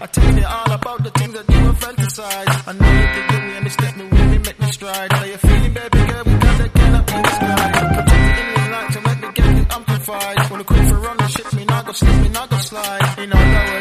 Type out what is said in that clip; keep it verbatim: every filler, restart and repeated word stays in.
I tell you all about the things that you were fantasize. I know you think the way me step me when me make me stride. How you feeling, baby girl? Because I cannot be described. Protect the Indian light to make me get it amplified. When the crew for run the ship, me not go slip, me not